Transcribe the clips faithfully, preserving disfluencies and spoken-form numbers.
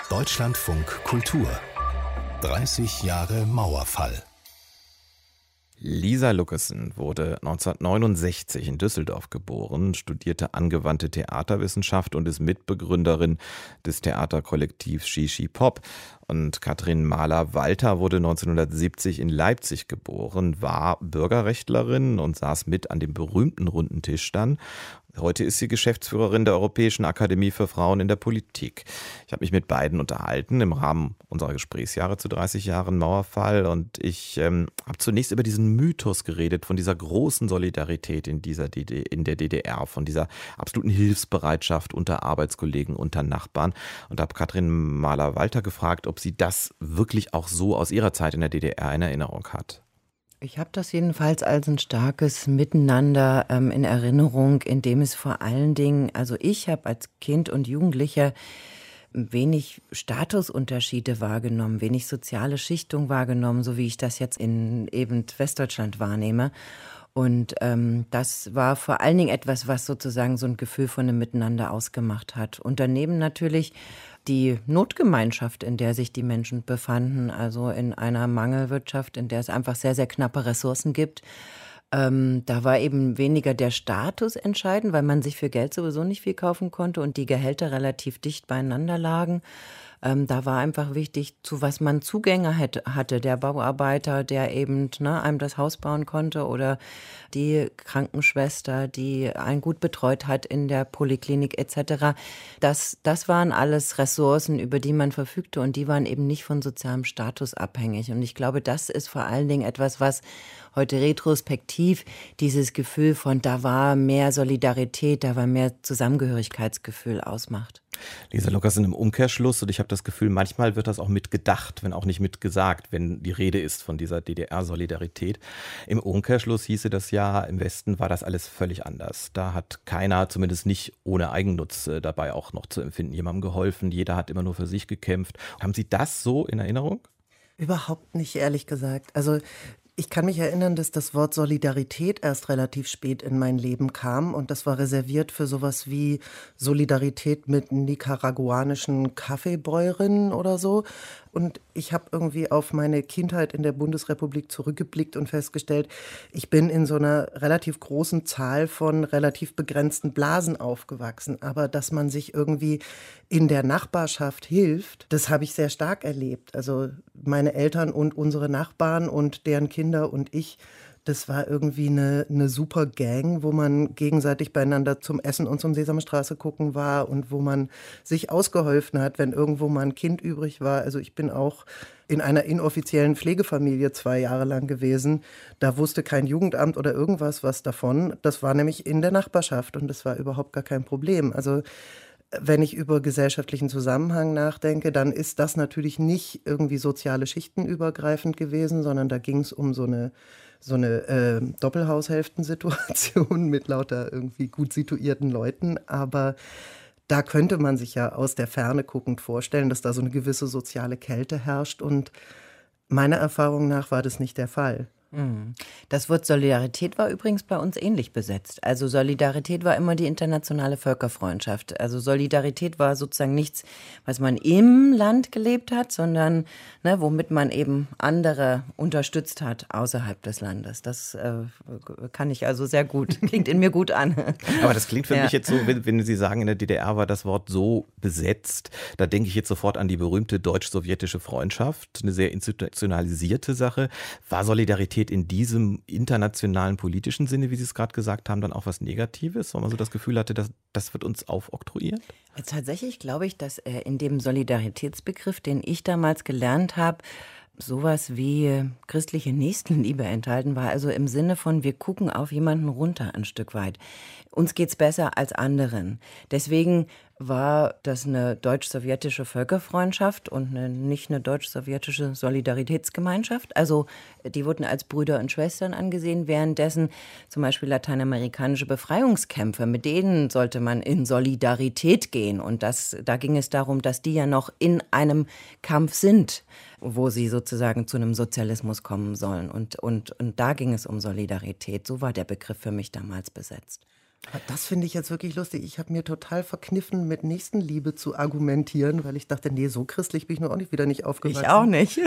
Deutschlandfunk Kultur. dreißig Jahre Mauerfall. Lisa Lucassen wurde neunzehnhundertneunundsechzig in Düsseldorf geboren, studierte angewandte Theaterwissenschaft und ist Mitbegründerin des Theaterkollektivs Shishi Pop. Und Katrin Mahler-Walter wurde neunzehnhundertsiebzig in Leipzig geboren, war Bürgerrechtlerin und saß mit an dem berühmten runden Tisch dann. Heute ist sie Geschäftsführerin der Europäischen Akademie für Frauen in der Politik. Ich habe mich mit beiden unterhalten im Rahmen unserer Gesprächsjahre zu dreißig Jahren Mauerfall und ich ähm, habe zunächst über diesen Mythos geredet, von dieser großen Solidarität in, dieser D D, in der D D R, von dieser absoluten Hilfsbereitschaft unter Arbeitskollegen, unter Nachbarn und habe Katrin Mahler-Walter gefragt, ob sie das wirklich auch so aus ihrer Zeit in der D D R in Erinnerung hat. Ich habe das jedenfalls als ein starkes Miteinander ähm, in Erinnerung, in dem es vor allen Dingen, also ich habe als Kind und Jugendlicher wenig Statusunterschiede wahrgenommen, wenig soziale Schichtung wahrgenommen, so wie ich das jetzt in eben Westdeutschland wahrnehme. Und ähm, das war vor allen Dingen etwas, was sozusagen so ein Gefühl von einem Miteinander ausgemacht hat. Und daneben natürlich die Notgemeinschaft, in der sich die Menschen befanden, also in einer Mangelwirtschaft, in der es einfach sehr, sehr knappe Ressourcen gibt. Ähm, da war eben weniger der Status entscheidend, weil man sich für Geld sowieso nicht viel kaufen konnte und die Gehälter relativ dicht beieinander lagen. Ähm, da war einfach wichtig, zu was man Zugänge hätte, hatte. Der Bauarbeiter, der eben ne, einem das Haus bauen konnte oder die Krankenschwester, die einen gut betreut hat in der Poliklinik et cetera. Das, das waren alles Ressourcen, über die man verfügte und die waren eben nicht von sozialem Status abhängig. Und ich glaube, das ist vor allen Dingen etwas, was heute retrospektiv dieses Gefühl von, da war mehr Solidarität, da war mehr Zusammengehörigkeitsgefühl ausmacht. Lisa Lucassen im Umkehrschluss, und ich habe das Gefühl, manchmal wird das auch mitgedacht, wenn auch nicht mitgesagt, wenn die Rede ist von dieser D D R-Solidarität. Im Umkehrschluss hieße das ja, im Westen war das alles völlig anders. Da hat keiner, zumindest nicht ohne Eigennutz äh, dabei auch noch zu empfinden, jemandem geholfen. Jeder hat immer nur für sich gekämpft. Haben Sie das so in Erinnerung? Überhaupt nicht, ehrlich gesagt. Also ich kann mich erinnern, dass das Wort Solidarität erst relativ spät in mein Leben kam und das war reserviert für sowas wie Solidarität mit nicaraguanischen Kaffeebäuerinnen oder so. Und ich habe irgendwie auf meine Kindheit in der Bundesrepublik zurückgeblickt und festgestellt, ich bin in so einer relativ großen Zahl von relativ begrenzten Blasen aufgewachsen. Aber dass man sich irgendwie in der Nachbarschaft hilft, das habe ich sehr stark erlebt. Also meine Eltern und unsere Nachbarn und deren Kinder und ich, das war irgendwie eine, eine super Gang, wo man gegenseitig beieinander zum Essen und zum Sesamstraße gucken war und wo man sich ausgeholfen hat, wenn irgendwo mal ein Kind übrig war. Also ich bin auch in einer inoffiziellen Pflegefamilie zwei Jahre lang gewesen. Da wusste kein Jugendamt oder irgendwas was davon. Das war nämlich in der Nachbarschaft und das war überhaupt gar kein Problem. Also wenn ich über gesellschaftlichen Zusammenhang nachdenke, dann ist das natürlich nicht irgendwie soziale Schichten übergreifend gewesen, sondern da ging es um so eine so eine äh, Doppelhaushälftensituation mit lauter irgendwie gut situierten Leuten. Aber da könnte man sich ja aus der Ferne guckend vorstellen, dass da so eine gewisse soziale Kälte herrscht. Und meiner Erfahrung nach war das nicht der Fall. Das Wort Solidarität war übrigens bei uns ähnlich besetzt. Also Solidarität war immer die internationale Völkerfreundschaft. Also Solidarität war sozusagen nichts, was man im Land gelebt hat, sondern ne, womit man eben andere unterstützt hat außerhalb des Landes. Das äh, kann ich also sehr gut, klingt in mir gut an. Aber das klingt für ja. mich jetzt so, wenn, wenn Sie sagen, in der D D R war das Wort so besetzt, da denke ich jetzt sofort an die berühmte deutsch-sowjetische Freundschaft, eine sehr institutionalisierte Sache. War Solidarität in diesem internationalen politischen Sinne, wie Sie es gerade gesagt haben, dann auch was Negatives, weil man so das Gefühl hatte, dass das wird uns aufoktroyiert? Tatsächlich glaube ich, dass äh, in dem Solidaritätsbegriff, den ich damals gelernt habe, sowas wie christliche Nächstenliebe enthalten war. Also im Sinne von, wir gucken auf jemanden runter ein Stück weit. Uns geht's besser als anderen. Deswegen war das eine deutsch-sowjetische Völkerfreundschaft und eine, nicht eine deutsch-sowjetische Solidaritätsgemeinschaft. Also die wurden als Brüder und Schwestern angesehen, währenddessen zum Beispiel lateinamerikanische Befreiungskämpfer, mit denen sollte man in Solidarität gehen. Und das, da ging es darum, dass die ja noch in einem Kampf sind, wo sie sozusagen zu einem Sozialismus kommen sollen. Und, und, und da ging es um Solidarität. So war der Begriff für mich damals besetzt. Das finde ich jetzt wirklich lustig. Ich habe mir total verkniffen, mit Nächstenliebe zu argumentieren, weil ich dachte, nee, so christlich bin ich nur auch nicht wieder nicht aufgewachsen. Ich auch nicht.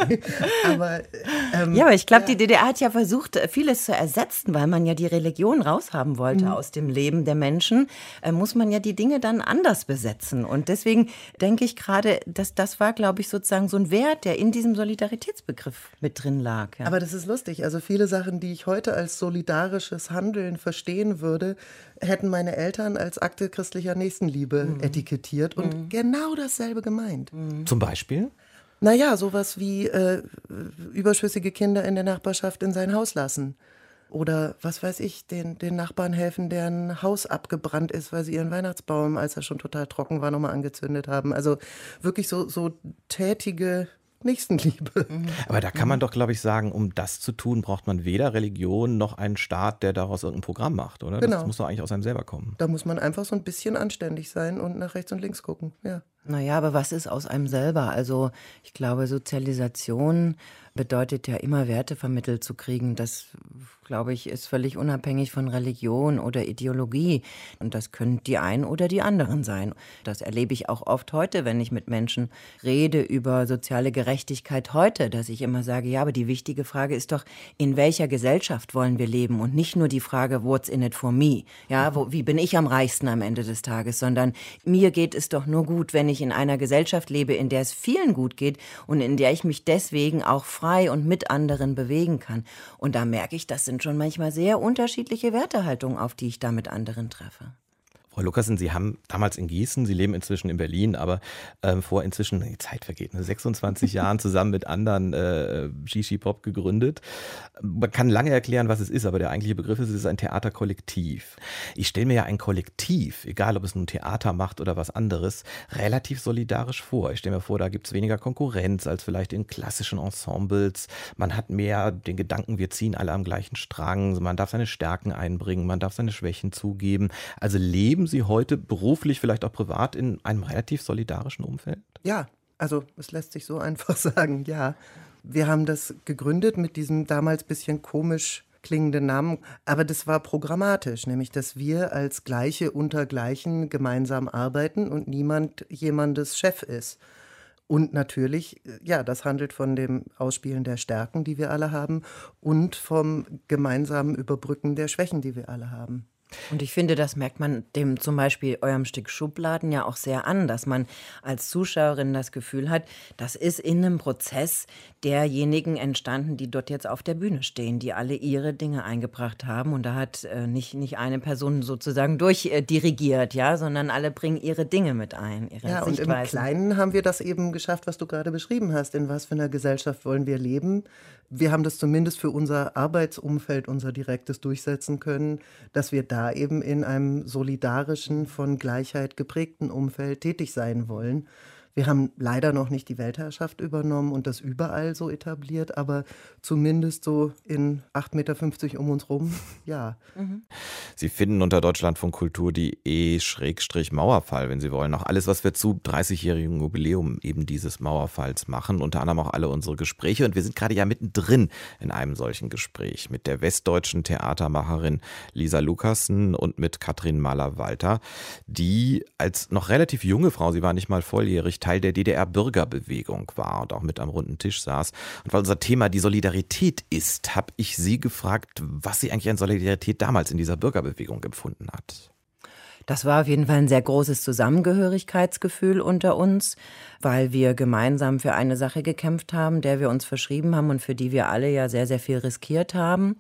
aber, ähm, ja, aber ich glaube, ja. die D D R hat ja versucht, vieles zu ersetzen, weil man ja die Religion raushaben wollte mhm. aus dem Leben der Menschen, äh, muss man ja die Dinge dann anders besetzen. Und deswegen denke ich gerade, dass das war, glaube ich, sozusagen so ein Wert, der in diesem Solidaritätsbegriff mit drin lag. Ja. Aber das ist lustig. Also viele Sachen, die ich heute als solidarisches Handeln verstehen würde, hätten meine Eltern als Akte christlicher Nächstenliebe mhm. etikettiert und mhm. genau dasselbe gemeint. Mhm. Zum Beispiel? Naja, sowas wie äh, überschüssige Kinder in der Nachbarschaft in sein Haus lassen. Oder, was weiß ich, den, den Nachbarn helfen, deren Haus abgebrannt ist, weil sie ihren Weihnachtsbaum, als er schon total trocken war, nochmal angezündet haben. Also wirklich so, so tätige Nächstenliebe. Aber da kann man doch, glaube ich, sagen, um das zu tun, braucht man weder Religion noch einen Staat, der daraus irgendein Programm macht, oder? Genau. Das muss doch eigentlich aus einem selber kommen. Da muss man einfach so ein bisschen anständig sein und nach rechts und links gucken, ja. Naja, aber was ist aus einem selber? Also ich glaube, Sozialisation bedeutet ja immer Werte vermittelt zu kriegen. Das, glaube ich, ist völlig unabhängig von Religion oder Ideologie. Und das können die einen oder die anderen sein. Das erlebe ich auch oft heute, wenn ich mit Menschen rede über soziale Gerechtigkeit heute, dass ich immer sage, ja, aber die wichtige Frage ist doch, in welcher Gesellschaft wollen wir leben? Und nicht nur die Frage, what's in it for me? Ja, wo, wie bin ich am reichsten am Ende des Tages? Sondern mir geht es doch nur gut, wenn ich in einer Gesellschaft lebe, in der es vielen gut geht und in der ich mich deswegen auch frei und mit anderen bewegen kann. Und da merke ich, das sind schon manchmal sehr unterschiedliche Wertehaltungen, auf die ich da mit anderen treffe. Frau Lucassen, Sie haben damals in Gießen, Sie leben inzwischen in Berlin, aber ähm, vor inzwischen, die Zeit vergeht, ne, sechsundzwanzig Jahren zusammen mit anderen äh, Shishi Pop gegründet. Man kann lange erklären, was es ist, aber der eigentliche Begriff ist, es ist ein Theaterkollektiv. Ich stelle mir ja ein Kollektiv, egal ob es nun Theater macht oder was anderes, relativ solidarisch vor. Ich stelle mir vor, da gibt es weniger Konkurrenz als vielleicht in klassischen Ensembles. Man hat mehr den Gedanken, wir ziehen alle am gleichen Strang. Man darf seine Stärken einbringen, man darf seine Schwächen zugeben. Also leben Sie heute beruflich, vielleicht auch privat, in einem relativ solidarischen Umfeld? Ja, also es lässt sich so einfach sagen, ja. Wir haben das gegründet mit diesem damals bisschen komisch klingenden Namen, aber das war programmatisch, nämlich dass wir als Gleiche unter Gleichen gemeinsam arbeiten und niemand jemandes Chef ist. Und natürlich, ja, das handelt von dem Ausspielen der Stärken, die wir alle haben, und vom gemeinsamen Überbrücken der Schwächen, die wir alle haben. Und ich finde, das merkt man dem zum Beispiel eurem Stück Schubladen ja auch sehr an, dass man als Zuschauerin das Gefühl hat, das ist in einem Prozess derjenigen entstanden, die dort jetzt auf der Bühne stehen, die alle ihre Dinge eingebracht haben. Und da hat äh, nicht, nicht eine Person sozusagen durchdirigiert, ja, sondern alle bringen ihre Dinge mit ein, ihre ja, und im Kleinen haben wir das eben geschafft, was du gerade beschrieben hast. In was für einer Gesellschaft wollen wir leben? Wir haben das zumindest für unser Arbeitsumfeld, unser direktes durchsetzen können, dass wir da eben in einem solidarischen, von Gleichheit geprägten Umfeld tätig sein wollen. Wir haben leider noch nicht die Weltherrschaft übernommen und das überall so etabliert, aber zumindest so in acht Meter fünfzig um uns rum, ja. Mhm. Sie finden unter Deutschlandfunk Kultur die E-Mauerfall, wenn Sie wollen, auch alles, was wir zu dreißigjährigen Jubiläum eben dieses Mauerfalls machen, unter anderem auch alle unsere Gespräche. Und wir sind gerade ja mittendrin in einem solchen Gespräch mit der westdeutschen Theatermacherin Lisa Lucassen und mit Katrin Mahler-Walter, die als noch relativ junge Frau, sie war nicht mal volljährig, Teil der D D R-Bürgerbewegung war und auch mit am runden Tisch saß. Und weil unser Thema die Solidarität ist, habe ich sie gefragt, was sie eigentlich an Solidarität damals in dieser Bürgerbewegung empfunden hat. Das war auf jeden Fall ein sehr großes Zusammengehörigkeitsgefühl unter uns, weil wir gemeinsam für eine Sache gekämpft haben, der wir uns verschrieben haben und für die wir alle ja sehr, sehr viel riskiert haben.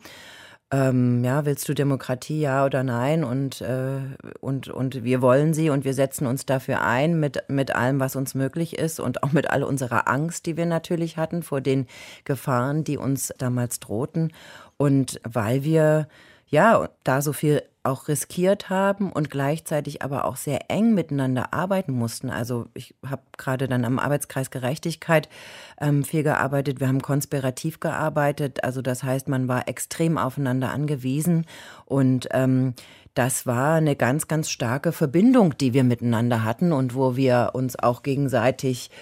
Ähm, ja, willst du Demokratie, ja oder nein? Und, äh, und, und wir wollen sie und wir setzen uns dafür ein mit, mit allem, was uns möglich ist und auch mit all unserer Angst, die wir natürlich hatten vor den Gefahren, die uns damals drohten. Und weil wir ja da so viel auch riskiert haben und gleichzeitig aber auch sehr eng miteinander arbeiten mussten. Also ich habe gerade dann am Arbeitskreis Gerechtigkeit ähm, viel gearbeitet. Wir haben konspirativ gearbeitet. Also das heißt, man war extrem aufeinander angewiesen und ähm, das war eine ganz, ganz starke Verbindung, die wir miteinander hatten und wo wir uns auch gegenseitig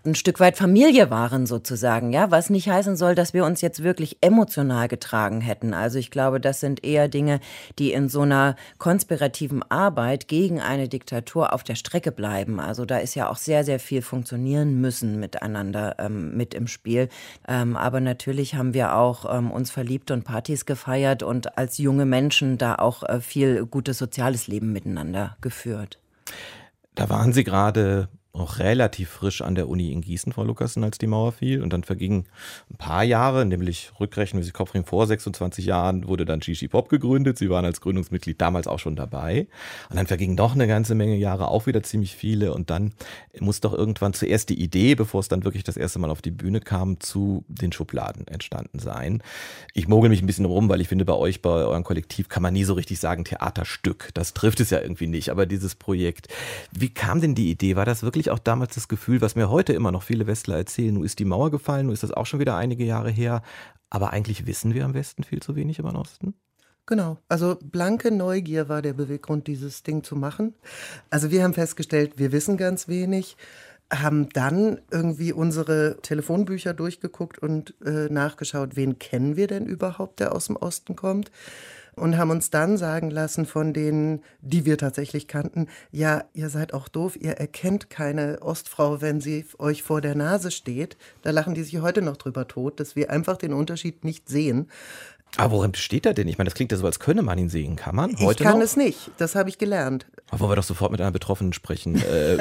ein Stück weit Familie waren sozusagen, ja, was nicht heißen soll, dass wir uns jetzt wirklich emotional getragen hätten. Also ich glaube, das sind eher Dinge, die in so einer konspirativen Arbeit gegen eine Diktatur auf der Strecke bleiben. Also da ist ja auch sehr, sehr viel funktionieren müssen miteinander ähm, mit im Spiel. Ähm, aber natürlich haben wir auch ähm, uns verliebt und Partys gefeiert und als junge Menschen da auch äh, viel gutes soziales Leben miteinander geführt. Da waren Sie gerade auch relativ frisch an der Uni in Gießen, Frau Lucassen, als die Mauer fiel. Und dann vergingen ein paar Jahre, nämlich rückrechnen wir Sie Kopfring, vor sechsundzwanzig Jahren wurde dann Shishi Pop gegründet. Sie waren als Gründungsmitglied damals auch schon dabei. Und dann vergingen doch eine ganze Menge Jahre, auch wieder ziemlich viele. Und dann muss doch irgendwann zuerst die Idee, bevor es dann wirklich das erste Mal auf die Bühne kam, zu den Schubladen entstanden sein. Ich mogel mich ein bisschen rum, weil ich finde, bei euch, bei eurem Kollektiv kann man nie so richtig sagen Theaterstück. Das trifft es ja irgendwie nicht. Aber dieses Projekt, wie kam denn die Idee? War das wirklich auch damals das Gefühl, was mir heute immer noch viele Westler erzählen, nun ist die Mauer gefallen, nun ist das auch schon wieder einige Jahre her, aber eigentlich wissen wir am Westen viel zu wenig über den Osten? Genau, also blanke Neugier war der Beweggrund, dieses Ding zu machen. Also wir haben festgestellt, wir wissen ganz wenig, haben dann irgendwie unsere Telefonbücher durchgeguckt und äh, nachgeschaut, wen kennen wir denn überhaupt, der aus dem Osten kommt. Und haben uns dann sagen lassen von denen, die wir tatsächlich kannten, ja, ihr seid auch doof, ihr erkennt keine Ostfrau, wenn sie euch vor der Nase steht. Da lachen die sich heute noch drüber tot, dass wir einfach den Unterschied nicht sehen. Aber worin besteht er denn? Ich meine, das klingt ja so, als könne man ihn sehen. Kann man heute Ich kann noch? es nicht, das habe ich gelernt. Aber wollen wir doch sofort mit einer Betroffenen sprechen. Äh,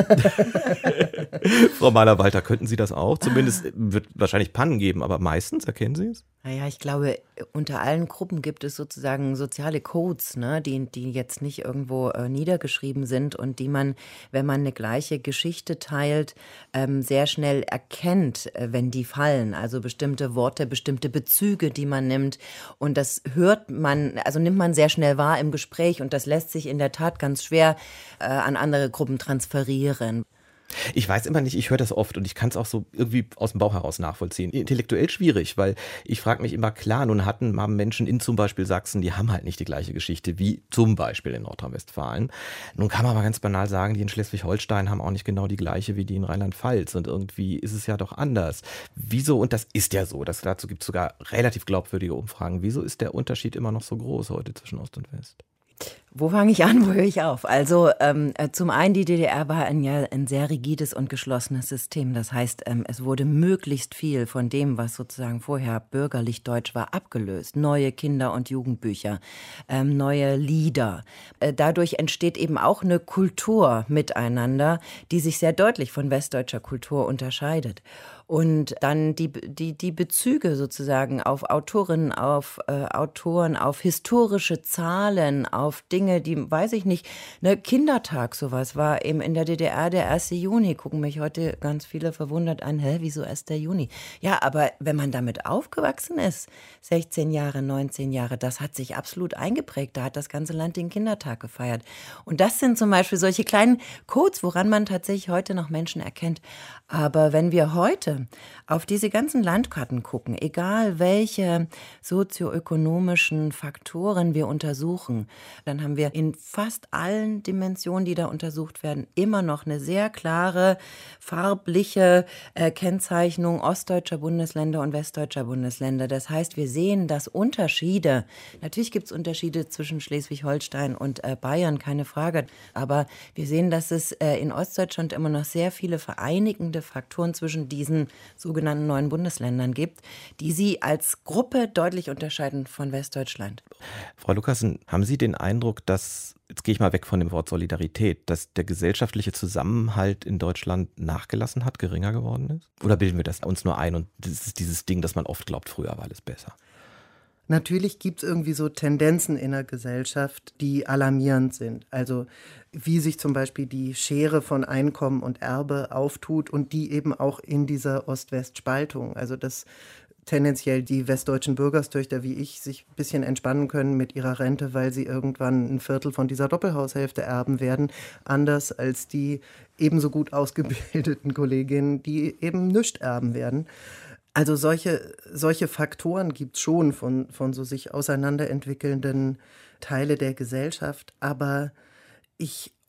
Frau Mahler-Walter, könnten Sie das auch? Zumindest wird wahrscheinlich Pannen geben, aber meistens erkennen Sie es? Naja, ich glaube, unter allen Gruppen gibt es sozusagen soziale Codes, ne, die, die jetzt nicht irgendwo äh, niedergeschrieben sind und die man, wenn man eine gleiche Geschichte teilt, ähm, sehr schnell erkennt, äh, wenn die fallen. Also bestimmte Worte, bestimmte Bezüge, die man nimmt. Und das hört man, also nimmt man sehr schnell wahr im Gespräch und das lässt sich in der Tat ganz schwer äh, an andere Gruppen transferieren. Ich weiß immer nicht, ich höre das oft und ich kann es auch so irgendwie aus dem Bauch heraus nachvollziehen. Intellektuell schwierig, weil ich frage mich immer, klar, nun hatten mal Menschen in zum Beispiel Sachsen, die haben halt nicht die gleiche Geschichte wie zum Beispiel in Nordrhein-Westfalen. Nun kann man aber ganz banal sagen, die in Schleswig-Holstein haben auch nicht genau die gleiche wie die in Rheinland-Pfalz und irgendwie ist es ja doch anders. Wieso, und das ist ja so, das, dazu gibt es sogar relativ glaubwürdige Umfragen, wieso ist der Unterschied immer noch so groß heute zwischen Ost und West? Wo fange ich an, wo höre ich auf? Also ähm, zum einen, die D D R war ein, ja, ein sehr rigides und geschlossenes System. Das heißt, ähm, es wurde möglichst viel von dem, was sozusagen vorher bürgerlich deutsch war, abgelöst. Neue Kinder- und Jugendbücher, ähm, neue Lieder. Äh, dadurch entsteht eben auch eine Kultur miteinander, die sich sehr deutlich von westdeutscher Kultur unterscheidet. Und dann die, die, die Bezüge sozusagen auf Autorinnen, auf äh, Autoren, auf historische Zahlen, auf Dinge, die, weiß ich nicht, ne, Kindertag, sowas war eben in der D D R der erste Juni. Gucken mich heute ganz viele verwundert an, hä, wieso erster Juni? Ja, aber wenn man damit aufgewachsen ist, sechzehn Jahre, neunzehn Jahre, das hat sich absolut eingeprägt. Da hat das ganze Land den Kindertag gefeiert. Und das sind zum Beispiel solche kleinen Codes, woran man tatsächlich heute noch Menschen erkennt. Aber wenn wir heute auf diese ganzen Landkarten gucken, egal welche sozioökonomischen Faktoren wir untersuchen, dann haben wir in fast allen Dimensionen, die da untersucht werden, immer noch eine sehr klare farbliche äh, Kennzeichnung ostdeutscher Bundesländer und westdeutscher Bundesländer. Das heißt, wir sehen, dass Unterschiede, natürlich gibt es Unterschiede zwischen Schleswig-Holstein und äh, Bayern, keine Frage, aber wir sehen, dass es äh, in Ostdeutschland immer noch sehr viele vereinigende Faktoren zwischen diesen sogenannten neuen Bundesländern gibt, die sie als Gruppe deutlich unterscheiden von Westdeutschland. Frau Lucassen, haben Sie den Eindruck, dass, jetzt gehe ich mal weg von dem Wort Solidarität, dass der gesellschaftliche Zusammenhalt in Deutschland nachgelassen hat, geringer geworden ist? Oder bilden wir das uns nur ein und das ist dieses Ding, dass man oft glaubt, früher war alles besser? Natürlich gibt es irgendwie so Tendenzen in der Gesellschaft, die alarmierend sind. Also wie sich zum Beispiel die Schere von Einkommen und Erbe auftut und die eben auch in dieser Ost-West-Spaltung. Also dass tendenziell die westdeutschen Bürgerstöchter wie ich sich ein bisschen entspannen können mit ihrer Rente, weil sie irgendwann ein Viertel von dieser Doppelhaushälfte erben werden. Anders als die ebenso gut ausgebildeten Kolleginnen, die eben nichts erben werden. Also solche, solche Faktoren gibt es schon von, von so sich auseinanderentwickelnden Teile der Gesellschaft. Aber ich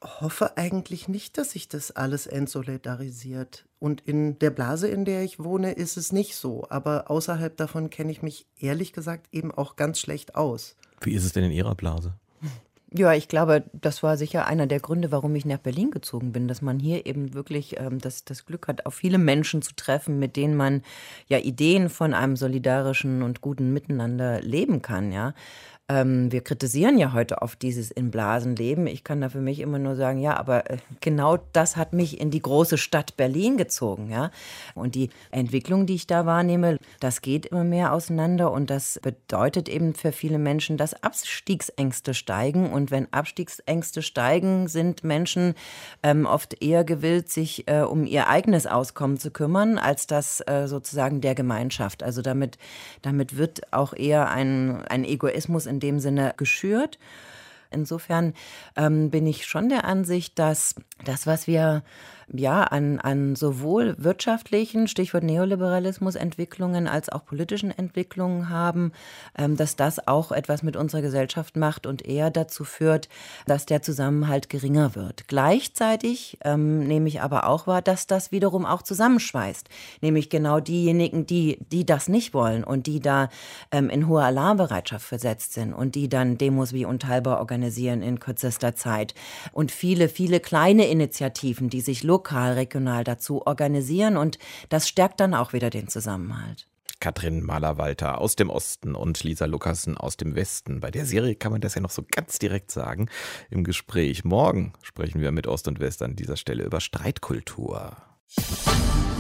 hoffe eigentlich nicht, dass sich das alles entsolidarisiert. Und in der Blase, in der ich wohne, ist es nicht so. Aber außerhalb davon kenne ich mich ehrlich gesagt eben auch ganz schlecht aus. Wie ist es denn in Ihrer Blase? Ja, ich glaube, das war sicher einer der Gründe, warum ich nach Berlin gezogen bin, dass man hier eben wirklich ähm, das, das Glück hat, auf viele Menschen zu treffen, mit denen man ja Ideen von einem solidarischen und guten Miteinander leben kann, ja. Ähm, wir kritisieren ja heute oft dieses In-Blasen-Leben. Ich kann da für mich immer nur sagen, ja, aber äh, genau das hat mich in die große Stadt Berlin gezogen, ja. Und die Entwicklung, die ich da wahrnehme, das geht immer mehr auseinander und das bedeutet eben für viele Menschen, dass Abstiegsängste steigen. Und wenn Abstiegsängste steigen, sind Menschen ähm, oft eher gewillt, sich äh, um ihr eigenes Auskommen zu kümmern, als das äh, sozusagen der Gemeinschaft. Also damit, damit wird auch eher ein, ein Egoismus in in dem Sinne geschürt. Insofern ähm, bin ich schon der Ansicht, dass das, was wir ja an, an sowohl wirtschaftlichen, Stichwort Neoliberalismus, Entwicklungen als auch politischen Entwicklungen haben, ähm, dass das auch etwas mit unserer Gesellschaft macht und eher dazu führt, dass der Zusammenhalt geringer wird. Gleichzeitig ähm, nehme ich aber auch wahr, dass das wiederum auch zusammenschweißt. Nämlich genau diejenigen, die, die das nicht wollen und die da ähm, in hohe Alarmbereitschaft versetzt sind und die dann Demos wie Unteilbar organisieren in kürzester Zeit. Und viele, viele kleine Initiativen, die sich lokal, regional dazu organisieren und das stärkt dann auch wieder den Zusammenhalt. Katrin Mahler-Walter aus dem Osten und Lisa Lucassen aus dem Westen. Bei der Serie kann man das ja noch so ganz direkt sagen im Gespräch. Morgen sprechen wir mit Ost und West an dieser Stelle über Streitkultur.